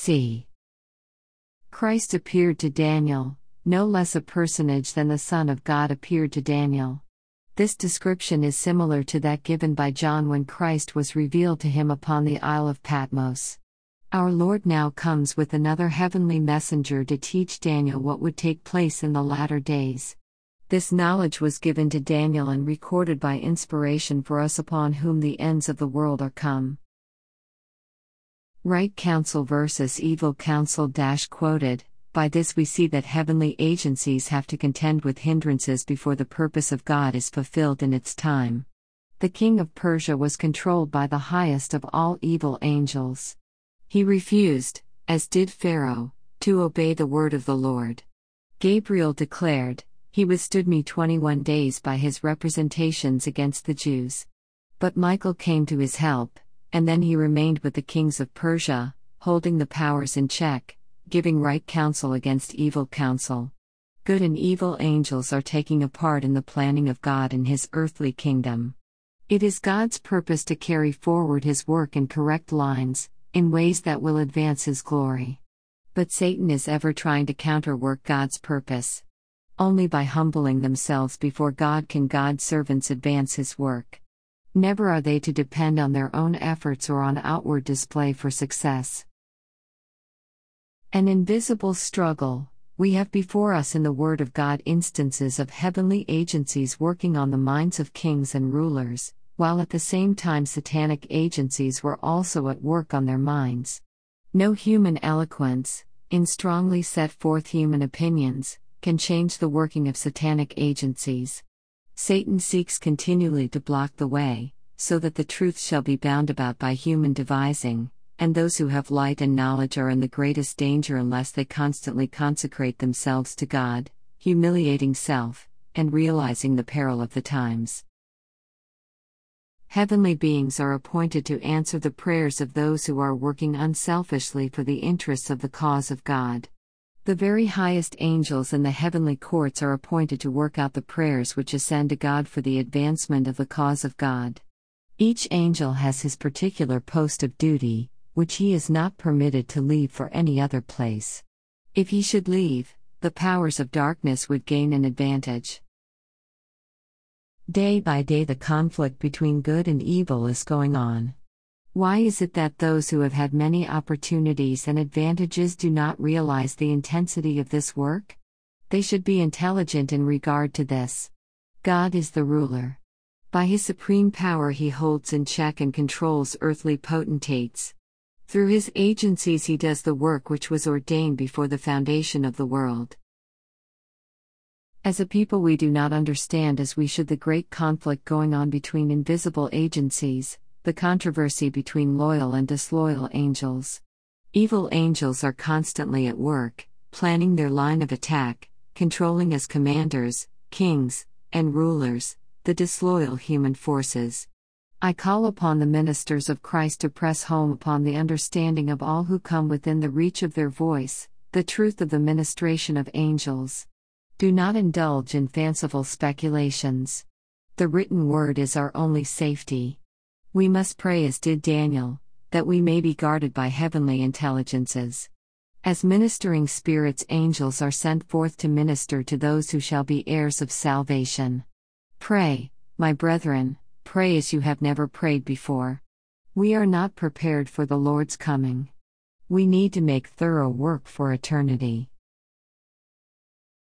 c. Christ appeared to Daniel, no less a personage than the Son of God appeared to Daniel. This description is similar to that given by John when Christ was revealed to him upon the Isle of Patmos. Our Lord now comes with another heavenly messenger to teach Daniel what would take place in the latter days. This knowledge was given to Daniel and recorded by inspiration for us upon whom the ends of the world are come. Right counsel versus evil counsel quoted. By this we see that heavenly agencies have to contend with hindrances before the purpose of God is fulfilled in its time. The king of Persia was controlled by the highest of all evil angels. He refused, as did Pharaoh, to obey the word of the Lord. Gabriel declared, "He withstood me 21 days by his representations against the Jews." But Michael came to his help, and then he remained with the kings of Persia, holding the powers in check, giving right counsel against evil counsel. Good and evil angels are taking a part in the planning of God in his earthly kingdom. It is God's purpose to carry forward his work in correct lines, in ways that will advance his glory. But Satan is ever trying to counterwork God's purpose. Only by humbling themselves before God can God's servants advance his work. Never are they to depend on their own efforts or on outward display for success. An invisible struggle. We have before us in the Word of God instances of heavenly agencies working on the minds of kings and rulers, while at the same time satanic agencies were also at work on their minds. No human eloquence, in strongly set forth human opinions, can change the working of satanic agencies. Satan seeks continually to block the way, so that the truth shall be bound about by human devising, and those who have light and knowledge are in the greatest danger unless they constantly consecrate themselves to God, humiliating self, and realizing the peril of the times. Heavenly beings are appointed to answer the prayers of those who are working unselfishly for the interests of the cause of God. The very highest angels in the heavenly courts are appointed to work out the prayers which ascend to God for the advancement of the cause of God. Each angel has his particular post of duty, which he is not permitted to leave for any other place. If he should leave, the powers of darkness would gain an advantage. Day by day the conflict between good and evil is going on. Why is it that those who have had many opportunities and advantages do not realize the intensity of this work? They should be intelligent in regard to this. God is the ruler. By his supreme power he holds in check and controls earthly potentates. Through his agencies he does the work which was ordained before the foundation of the world. As a people we do not understand as we should the great conflict going on between invisible agencies, the controversy between loyal and disloyal angels. Evil angels are constantly at work, planning their line of attack, controlling as commanders, kings, and rulers, the disloyal human forces. I call upon the ministers of Christ to press home upon the understanding of all who come within the reach of their voice, the truth of the ministration of angels. Do not indulge in fanciful speculations. The written word is our only safety. We must pray as did Daniel, that we may be guarded by heavenly intelligences. As ministering spirits, angels are sent forth to minister to those who shall be heirs of salvation. Pray, my brethren, pray as you have never prayed before. We are not prepared for the Lord's coming. We need to make thorough work for eternity.